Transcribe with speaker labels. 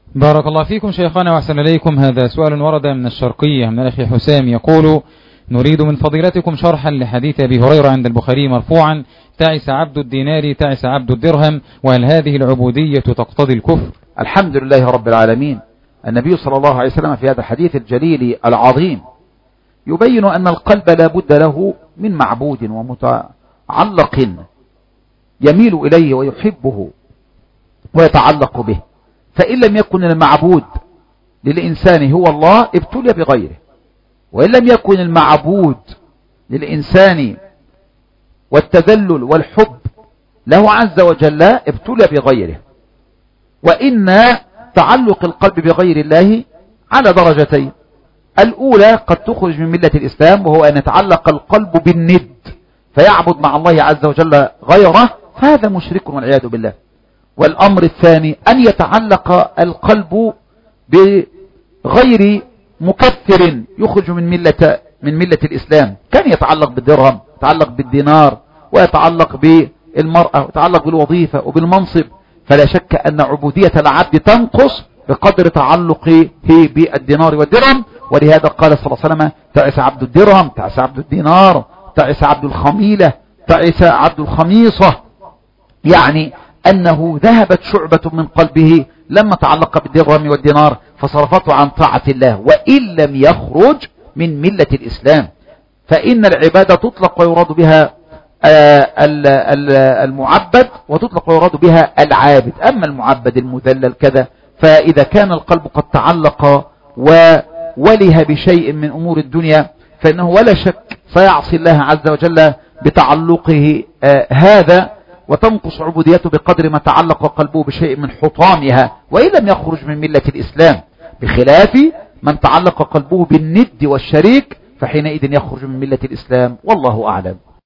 Speaker 1: بارك الله فيكم شيخنا وأحسن إليكم. هذا سؤال ورد من الشرقية من الأخ حسام يقول: نريد من فضيلتكم شرحا لحديث أبي هريرة عند البخاري مرفوعا: تعس عبد الدينار تعس عبد الدرهم، وهل هذه العبودية تقتضي الكفر؟
Speaker 2: الحمد لله رب العالمين. النبي صلى الله عليه وسلم في هذا الحديث الجليل العظيم يبين أن القلب لا بد له من معبود ومتعلق يميل إليه ويحبه ويتعلق به، فإن لم يكن المعبود للإنسان هو الله ابتلي بغيره، وإن لم يكن المعبود للإنسان والتذلل والحب له عز وجل ابتلي بغيره. وإن تعلق القلب بغير الله على درجتين: الأولى قد تخرج من ملة الإسلام، وهو أن يتعلق القلب بالند فيعبد مع الله عز وجل غيره، فهذا مشرك والعياذ بالله. والأمر الثاني أن يتعلق القلب بغير مكثر يخرج من ملة الإسلام، كان يتعلق بالدرهم، يتعلق بالدينار، ويتعلق بالمرأة، ويتعلق بالوظيفة وبالمنصب، فلا شك أن عبودية العبد تنقص بقدر تعلقه بالدينار والدرهم. ولهذا قال صلى الله عليه وسلم: تعس عبد الدرهم، تعس عبد الدينار، تعس عبد الخميلة، تعس عبد الخميصة، يعني أنه ذهبت شعبة من قلبه لما تعلق بالدرهم والدينار فصرفته عن طاعة الله، وإن لم يخرج من ملة الإسلام. فإن العبادة تطلق ويراد بها المعبد، وتطلق ويراد بها العابد. أما المعبد المذلل كذا، فإذا كان القلب قد تعلق ووله بشيء من أمور الدنيا فإنه ولا شك سيعصي الله عز وجل بتعلقه هذا، وتنقص عبوديته بقدر ما تعلق قلبه بشيء من حطامها، وإن لم يخرج من ملة الإسلام، بخلاف من تعلق قلبه بالند والشريك، فحينئذ يخرج من ملة الإسلام، والله أعلم.